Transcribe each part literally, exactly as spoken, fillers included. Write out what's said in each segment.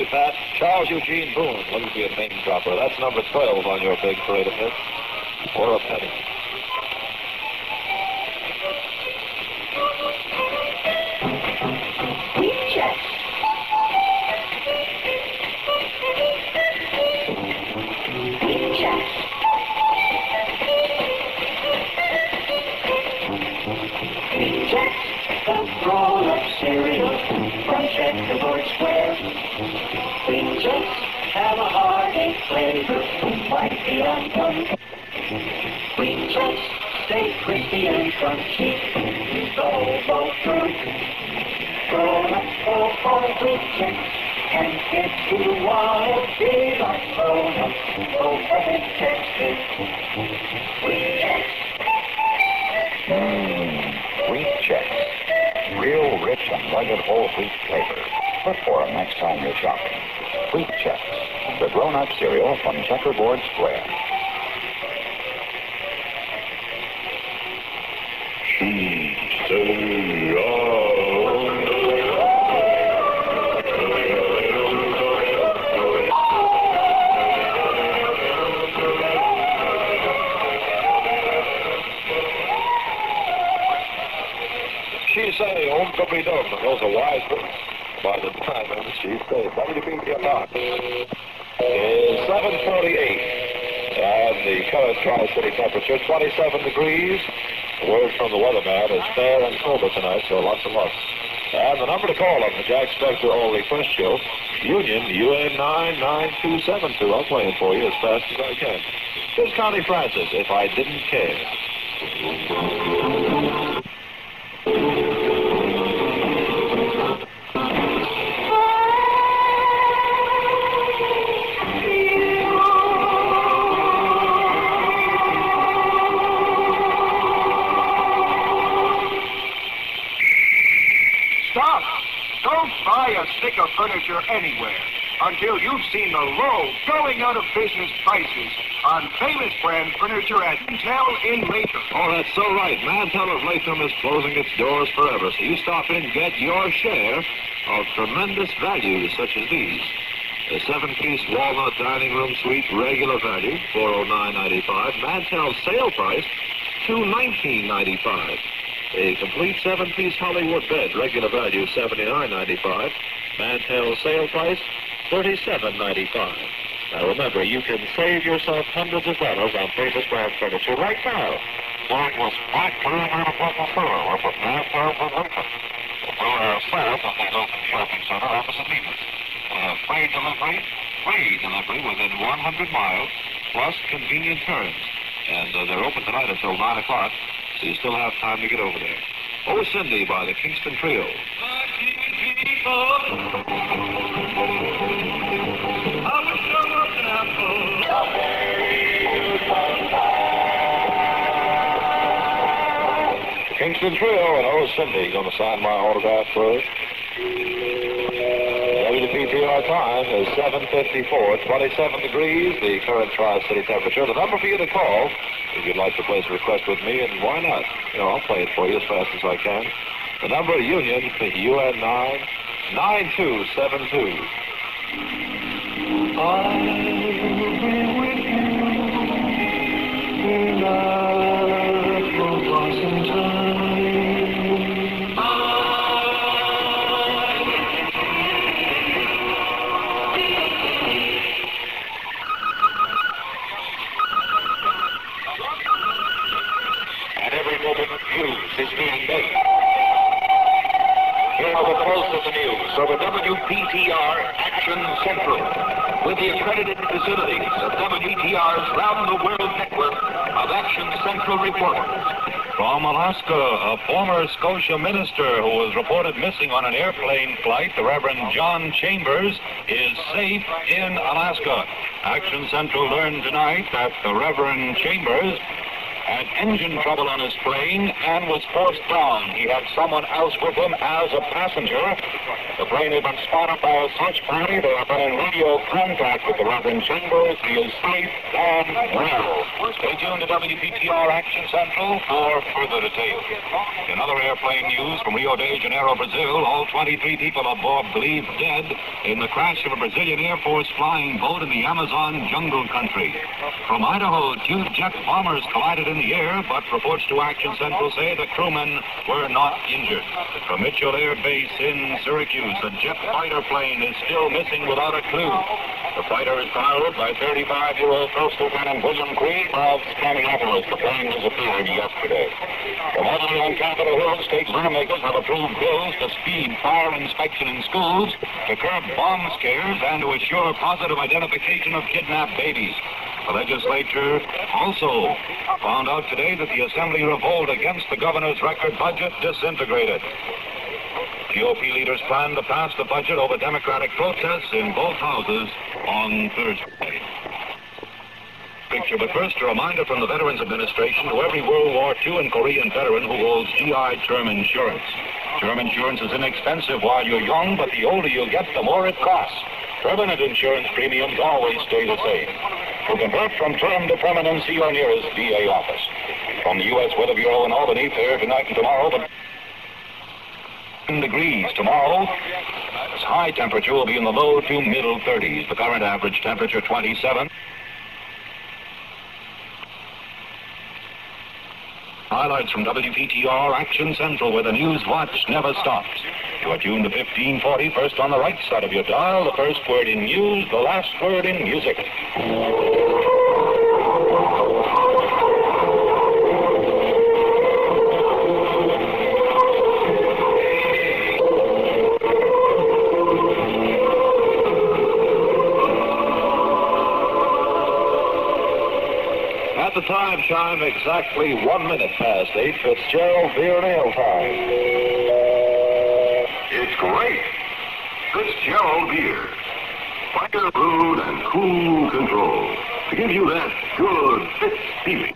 Pat. Charles Eugene Boone, looking for your name dropper. That's number twelve on your big parade of hits. For a penny. Wheat checks. Wheat checks. Wheat checks. The roll-up cereal from Checkerboard Square. Wheat checks have a hearty flavor, quite the uncommon. Wheat checks stay crispy and crunchy, the whole through. Roll-up for all wheat checks, and if you want to be like roll-up, go ahead, Chex-It. Wheat checks. Mmm, wheat checks. Real rich and rugged whole wheat flavor. Look for them next time you're shopping. Wheat checks, the grown-up cereal from Checkerboard Square. She say, "Om Cubby Dum." Those are wise words. By the time she says, W B P o'clock is seven forty-eight, and the current Tri-City temperature twenty-seven degrees. Word from the weatherman is fair and sober tonight, so lots of luck. And the number to call on the Jack Spector All Request Show, Union U N nine nine two seven two. I'll play it for you as fast as I can. Here's Connie Francis, If I Didn't Care. Stop! Don't buy a stick of furniture anywhere until you've seen the low, going out of business prices on famous brand furniture at Mantel in Latham. Oh, that's so right. Mantel of Latham is closing its doors forever, so you stop in and get your share of tremendous values such as these. A seven-piece walnut dining room suite, regular value, four oh nine ninety-five. Mantel sale price, two nineteen ninety-five. A complete seven-piece Hollywood bed, regular value, seventy-nine ninety-five. Mantel sale price, thirty-seven ninety-five. Now remember, you can save yourself hundreds of dollars on famous brand furniture right now. Well, it was quite clear out of what was there with the Mantel of Latham. Well, our sales at the Open Shopping Center opposite Lemus. We have free delivery, free delivery within one hundred miles, plus convenient turns. And uh, they're open tonight until nine o'clock, so you still have time to get over there. Oh, Cindy by the Kingston Trio. Kingston Trio and Oh, Cindy going to sign my autograph first. W P T R time is seven fifty-four, twenty-seven degrees, the current Tri-City temperature. The number for you to call if you'd like to place a request with me, and why not? You know, I'll play it for you as fast as I can. The number of Union, U N nine nine two seven two. I'll be with you in April blossom time. And every moment of news is being made. Here are the pulse of the news over W P T R Action Central, with the accredited facilities of W P T R's round-the-world network of Action Central reporters. From Alaska, a former Scotia minister who was reported missing on an airplane flight, the Reverend John Chambers, is safe in Alaska. Action Central learned tonight that the Reverend Chambers had engine trouble on his plane and was forced down. He had someone else with him as a passenger, The plane had been spotted by a search party. They have been in radio contact with the Reverend Chambers. He is safe and well. Stay tuned to W P T R Action Central for further details. In other airplane news from Rio de Janeiro, Brazil, all twenty-three people aboard believed dead in the crash of a Brazilian Air Force flying boat in the Amazon jungle country. From Idaho, two jet bombers collided in the air, but reports to Action Central say the crewmen were not injured. From Mitchell Air Base in Syracuse, a jet fighter plane is still missing without a clue. The fighter is piloted by thirty-five-year-old First Lieutenant William Creed of Minneapolis. The plane disappeared yesterday. From Albany on Capitol Hill, state lawmakers have approved bills to speed fire inspection in schools, to curb bomb scares, and to assure positive identification of kidnapped babies. The legislature also found out today that the Assembly revolt against the governor's record budget disintegrated. G O P leaders plan to pass the budget over Democratic protests in both houses on Thursday. Picture, but first a reminder from the Veterans Administration to every World War Two and Korean veteran who holds G I term insurance. Term insurance is inexpensive while you're young, but the older you get, the more it costs. Permanent insurance premiums always stay the same. To convert from term to permanent, see your nearest V A office. From the U S Weather Bureau in Albany, fair tonight and tomorrow, but degrees tomorrow. This high temperature will be in the low to middle thirties. The current average temperature twenty-seven. Highlights from W P T R Action Central, where the news watch never stops. You are tuned to fifteen forty, first on the right side of your dial. The first word in news, the last word in music. At the time chime, exactly one minute past eight, Fitzgerald Beer and Ale time. It's great. Fitzgerald Beer. Fire brewed and cool control to give you that good Fitz feeling.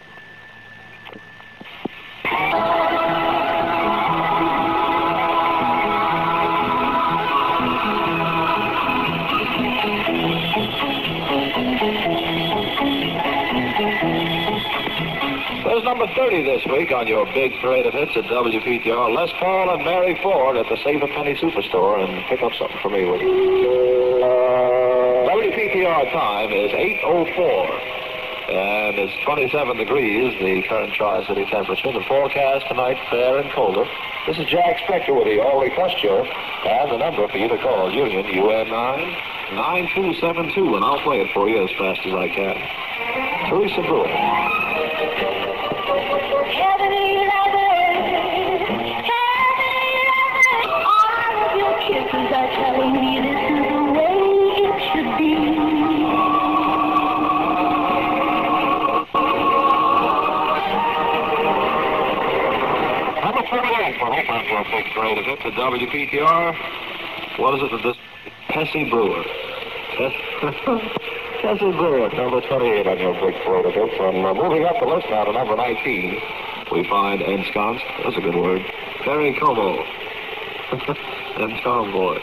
There's number thirty this week on your big parade of hits at W P T R. Les Paul and Mary Ford at the Save a Penny Superstore, and pick up something for me, will you? W P T R time is eight oh four, and it's twenty-seven degrees, the current Tri-City temperature. The forecast tonight, fair and colder. This is Jack Spector with the All Request Show, and the number for you to call, Union, U N nine nine two seven two, and I'll play it for you as fast as I can. Teresa Brewer. Heavenly lover, heavenly lover, all of your kisses are telling me this is the way it should be. Number forty-eight for Hope for a big parade of hits at W P T R. What is it that this Tessie Brewer? Tessie Brewer, number twenty-eight on your big parade of hits. And uh, moving up the list now to number nineteen, we find ensconced, that's a good word, Perry Como and Tomboy.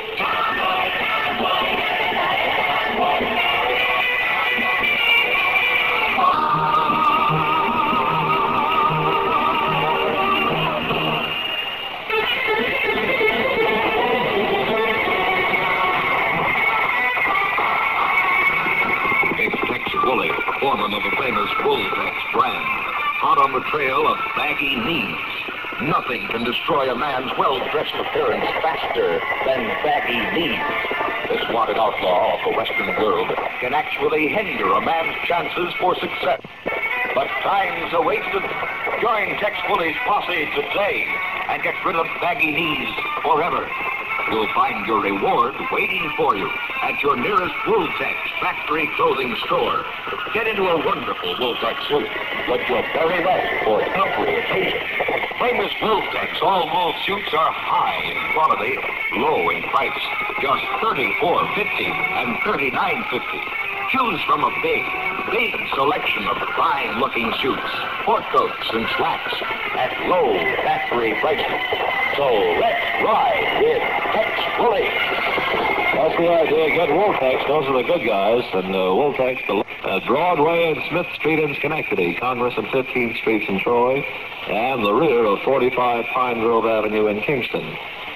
Woolley, foreman of the famous Bulltex brand, hot on the trail of baggy knees. Nothing can destroy a man's well-dressed appearance faster than baggy knees. This wanted outlaw of the Western world can actually hinder a man's chances for success. But time's a wasted. Join Tex Woolley's posse today and get rid of baggy knees forever. You'll find your reward waiting for you at your nearest Wooltex factory clothing store. Get into a wonderful Wooltex suit. Look your very best for every occasion. Famous Wooltex all-wool suits are high in quality, low in price. Just thirty-four fifty and thirty-nine fifty. Choose from a big, big selection of fine-looking suits, sport coats, and slacks at low factory prices. So let's ride with Tex Willie. That's the idea. Get Woltex. Those are the good guys. And uh, Woltex, the, uh, Broadway and Smith Street in Schenectady, Congress and fifteenth Streets in Troy, and the rear of forty-five Pine Grove Avenue in Kingston.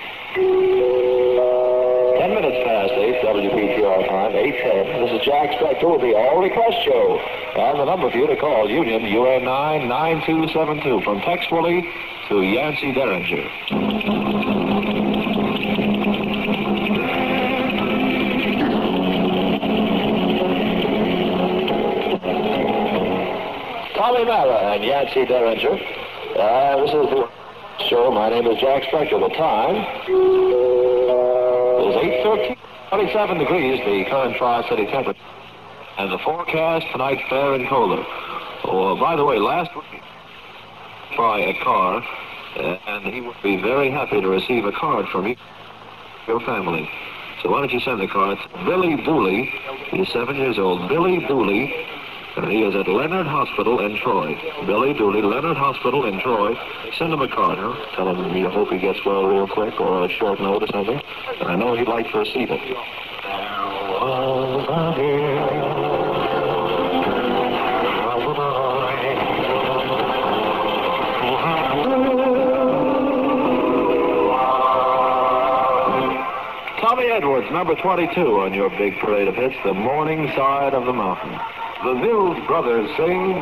Ten minutes past eight, W P T R time, eight ten. This is Jack Spector with the All Request Show. And the number for you to call, Union, U N nine nine two seven two. From Tex Willie to Yancey Derringer. Tommy Mara and Yancey Derringer. Uh, this is the show. My name is Jack Spector. The time is eight thirteen, twenty-seven degrees, the current Tri-City temperature. And the forecast tonight, fair and colder. Oh, by the way, last week, buy a car, uh, and he would be very happy to receive a card from you, your family. So why don't you send the card? Billy Dooley. He's seven years old. Billy Dooley. And he is at Leonard Hospital in Troy. Billy Dooley, Leonard Hospital in Troy. Send him a card, huh? Tell him you hope he gets well real quick or a short note or something. And I know he'd like to receive it. Tommy Edwards, number twenty-two on your big parade of hits, The Morning Side of the Mountain. The Mills Brothers sing.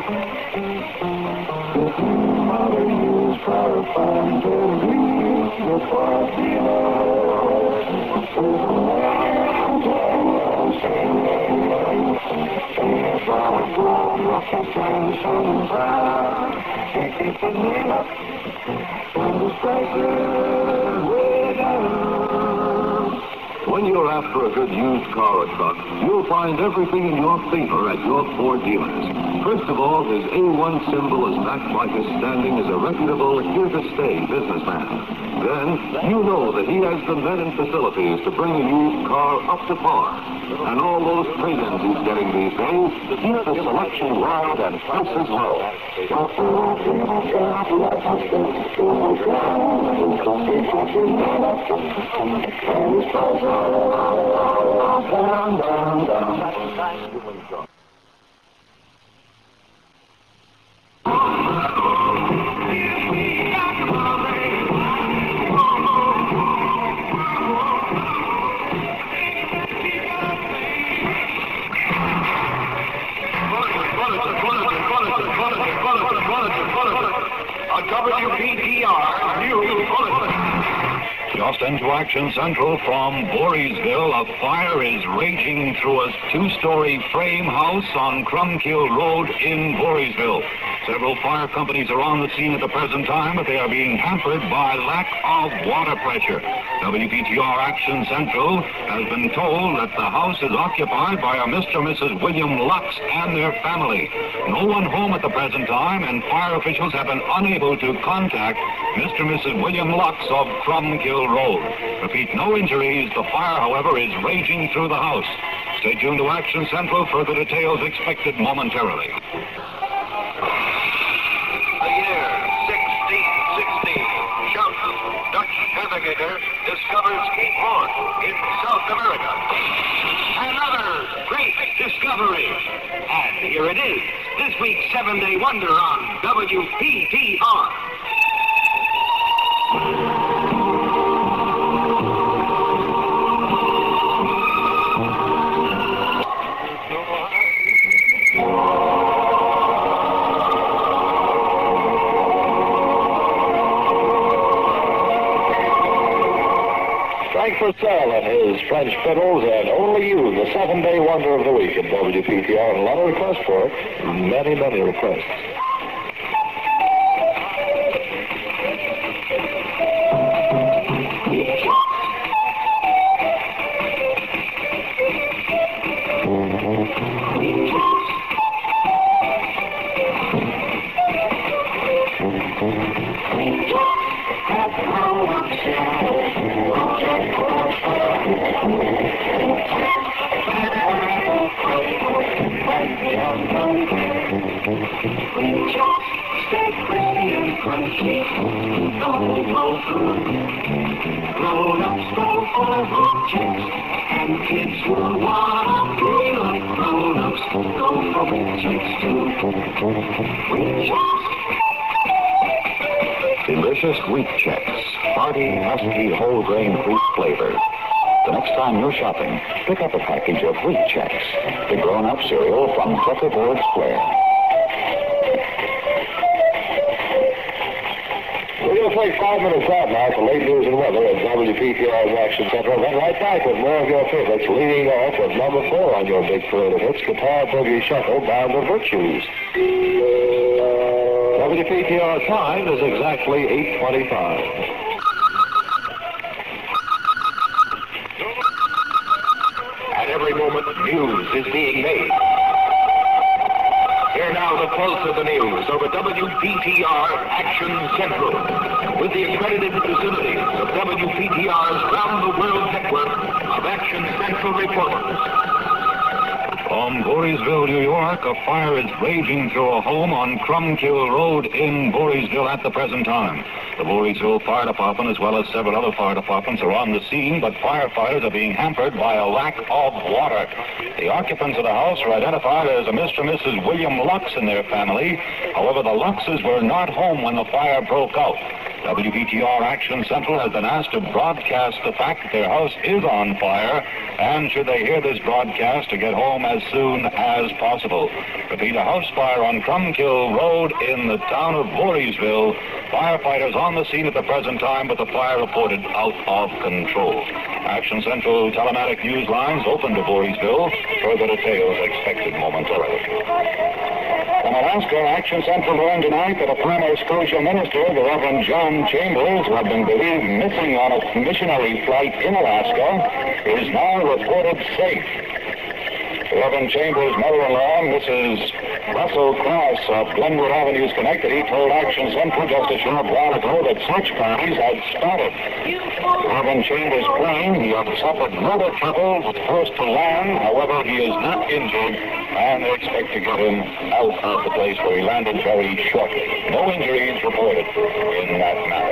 When you're after a good used car or truck, you'll find everything in your favor at your Ford dealers. First of all, his A one symbol is backed by his standing as a reputable, here-to-stay businessman. Then, you know that he has the men and facilities to bring a used car up to par. And all those trade-ins he's getting these days keep the selection wide and prices low. Down, down, down. W P T R News Bulletin. Just into Action Central from Voorheesville, a fire is raging through a two-story frame house on Crumkill Road in Voorheesville. Several fire companies are on the scene at the present time, but they are being hampered by lack of water pressure. W P T R Action Central has been told that the house is occupied by a Mister and Missus William Lux and their family. No one home at the present time, and fire officials have been unable to contact Mister and Missus William Lux of Crumkill Road. Repeat, no injuries. The fire, however, is raging through the house. Stay tuned to Action Central. Further details expected momentarily. The year sixteen sixteen. Shelton, Dutch navigator, discovers Cape Horn in South America. Another great discovery. And here it is, this week's seven-day wonder on W P T R. Frank Purcell and his French fiddles, and Only You, the seven-day wonder of the week at W P T R. And a lot of requests for it. Many, many requests. Thank you. shall come. Cream checks stay crispy and crunchy. No more food. Grown-ups go for fruit checks, and kids who wanna play like grown-ups go for fruit checks too. Cream checks. Delicious wheat checks. Hearty, musky, whole grain wheat flavor. The next time you're shopping, pick up a package of wheat checks. The grown-up cereal from Checkerboard Square. We're going to play five minutes out now for late news and weather at W P T R's Action Center. Then right back with more of your favorites, leading off with number four on your big parade of hits, Guitar Boogie Shuffle, Bound of Virtues. W P T R time is exactly eight twenty-five. At every moment, news is being made. Here now the pulse of the news over W P T R Action Central. With the accredited facilities of W P T R's round-the-world network of Action Central reporters. From Voorheesville, New York, a fire is raging through a home on Crumkill Road in Voorheesville at the present time. The Voorheesville Fire Department, as well as several other fire departments, are on the scene, but firefighters are being hampered by a lack of water. The occupants of the house are identified as a Mister and Missus William Lux and their family. However, the Luxes were not home when the fire broke out. W P T R Action Central has been asked to broadcast the fact that their house is on fire, and should they hear this broadcast, to get home as soon as possible. Repeat, a house fire on Crumkill Road in the town of Voorheesville. Firefighters on the scene at the present time, but the fire reported out of control. Action Central telematic news lines open to Voorheesville. Further details expected momentarily. From Alaska, Action Central learned tonight that a former Scotia minister, the Reverend John Chambers, who had been believed missing on a missionary flight in Alaska, is now reported safe. Reverend Chambers' mother-in-law, Missus Russell Cross of Glenwood Avenue, Schenectady, told Action Central just a short while ago that search parties had started. Reverend Chambers' plane, he had suffered motor trouble, was forced to land. However, he is not injured, and they expect to get him out of the place where he landed very shortly. No injuries reported in that matter.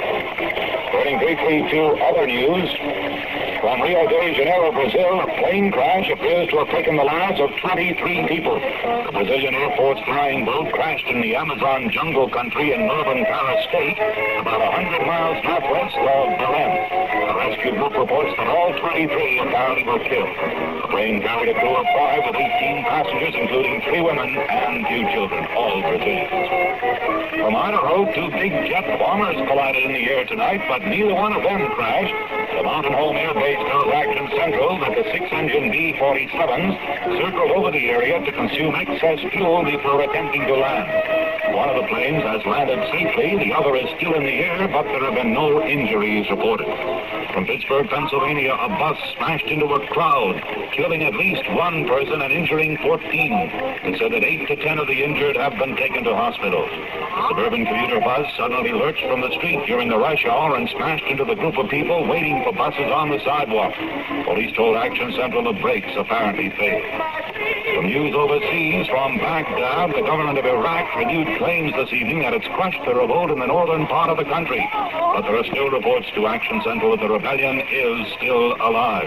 Turning briefly to other news, from Rio de Janeiro, Brazil, a plane crash appears to have taken the lives of twenty-three people. The Brazilian Air Force flying boat crashed in the Amazon jungle country in northern Pará State, about one hundred miles northwest of Belém. A rescue group reports that all twenty-three apparently were killed. The plane carried a crew of five with eighteen passengers, including three women and two children, all Brazilians. From Idaho, two big jet bombers collided in the air tonight, but neither one of them crashed. The Mountain Home Air Base tells Action Central that the six-engine B forty-sevens circled over the area to consume excess fuel before attempting to land. One of the planes has landed safely, the other is still in the air, but there have been no injuries reported. From Pittsburgh, Pennsylvania, a bus smashed into a crowd, killing at least one person and injuring fourteen. It said that eight to ten of the injured have been taken to hospital. The suburban commuter bus suddenly lurched from the street during the rush hour and smashed into the group of people waiting for buses on the sidewalk. Police told Action Central the brakes apparently failed. From news overseas, from Baghdad, the government of Iraq renewed claims this evening that it's crushed the revolt in the northern part of the country. But there are still reports to Action Central that the rebellion is still alive.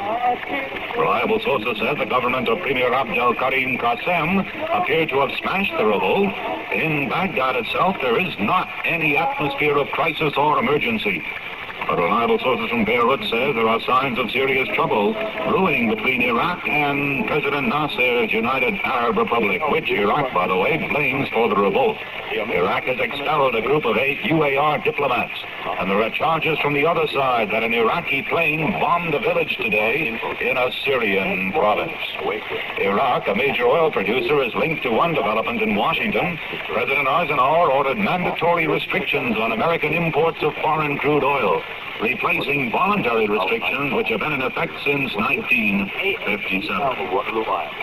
Reliable sources said the government of Premier Abdel Karim Qasem appeared to have smashed the revolt. In Baghdad itself, there is not any atmosphere of crisis or emergency. But reliable sources from Beirut say there are signs of serious trouble brewing between Iraq and President Nasser's United Arab Republic, which Iraq, by the way, blames for the revolt. Iraq has expelled a group of eight U A R diplomats, and there are charges from the other side that an Iraqi plane bombed a village today in a Syrian province. Iraq, a major oil producer, is linked to one development in Washington. President Eisenhower ordered mandatory restrictions on American imports of foreign crude oil, replacing voluntary restrictions which have been in effect since nineteen fifty-seven.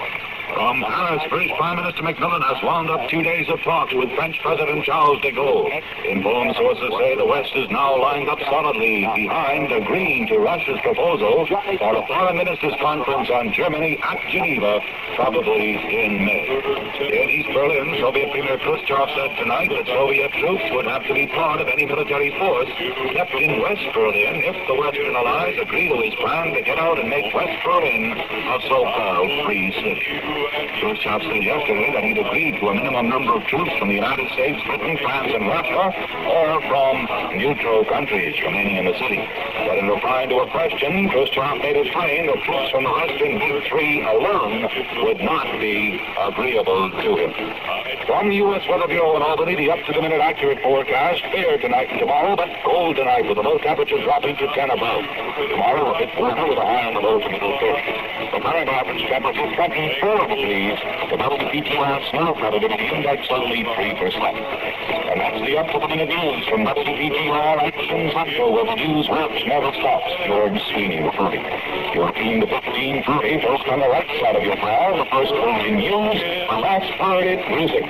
From Paris, British Prime Minister Macmillan has wound up two days of talks with French President Charles de Gaulle. Informed sources say the West is now lined up solidly behind agreeing to Russia's proposal for a foreign ministers' conference on Germany at Geneva, probably in May. In East Berlin, Soviet Premier Khrushchev said tonight that Soviet troops would have to be part of any military force left in West Berlin if the Western Allies agree to his plan to get out and make West Berlin a so-called free city. Khrushchev said yesterday that he'd agreed to a minimum number of troops from the United States, Britain, France, and Russia, or from neutral countries remaining in the city. But in replying to a question, Khrushchev made it plain that troops from the Western Big Three alone would not be agreeable to him. From the U S Weather Bureau in Albany, the up-to-the-minute accurate forecast: fair tonight and tomorrow, but cold tonight with the low temperature dropping to ten above. Tomorrow a bit warmer with a high on the low to middle thirties. The current average temperature twenty-four degrees. The W P T R snow probability index only three percent. And that's the up-to-the-minute news from W P T R Action Central, where the news works never stops. George Sweeney reporting. fourteen to fifteen thirty, first on the right side of your dial, the first word in news, the last word in music.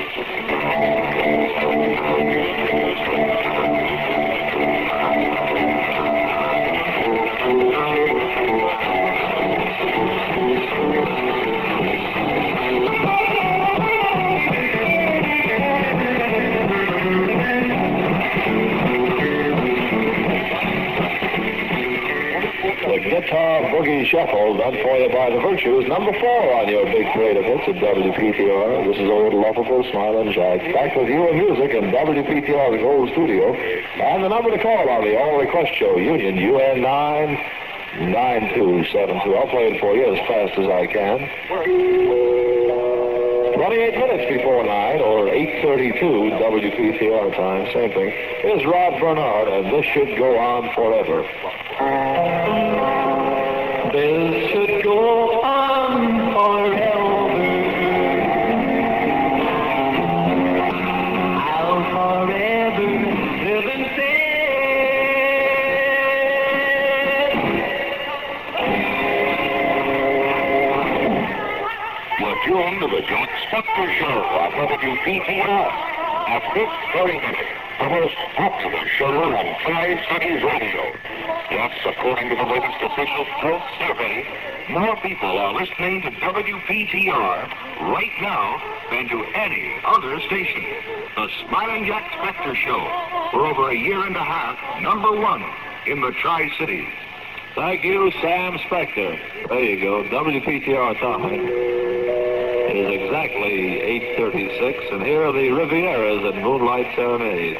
Guitar Boogie Shuffle, done for you by the Virtues, number four on your big parade of hits at W P T R. This is old lovable Smiling Jack, back with you and music in W P T R's old studio. And the number to call on the All Request Show, Union, U N nine nine two seven two. I'll play it for you as fast as I can. twenty-eight minutes before nine, or eight thirty-two W P T R time, same thing, is Rod Bernard, and this should go on forever. This should go on forever. I'll forever live and say. You're tuned to the Joe Spector Show on W P T R. At this very minute, the most popular show on Tri-Cities Radio. Yes, according to the latest official Pulse survey, more people are listening to W P T R right now than to any other station. The Smiling Jack Spector Show, for over a year and a half, number one in the Tri-Cities. Thank you, Sam Spector. There you go. W P T R time. It is exactly eight thirty-six, and here are the Rivieras and Moonlight Serenade.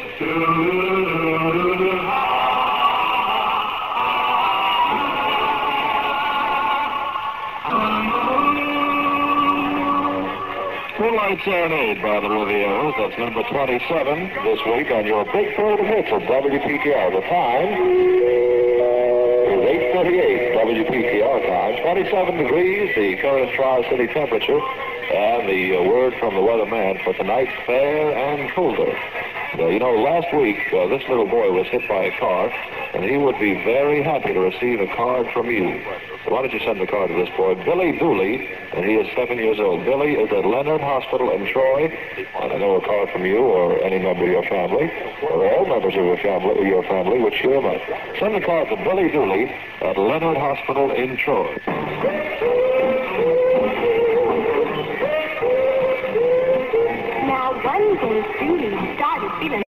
Moonlight Serenade by the Rivieras. That's number twenty-seven this week on your big parade of hits at W P T R. The time is eight thirty-eight W P T R time. twenty-seven degrees, the current Tri-City temperature. And the uh, word from the weatherman for tonight, fair and colder. Uh, you know, last week, uh, this little boy was hit by a car, and he would be very happy to receive a card from you. So why don't you send the card to this boy, Billy Dooley, and he is seven years old. Billy is at Leonard Hospital in Troy, and I know a card from you or any member of your family, or all members of your family, your family would cheer him up. Send the card to Billy Dooley at Leonard Hospital in Troy. Now, one day, Julie started feeling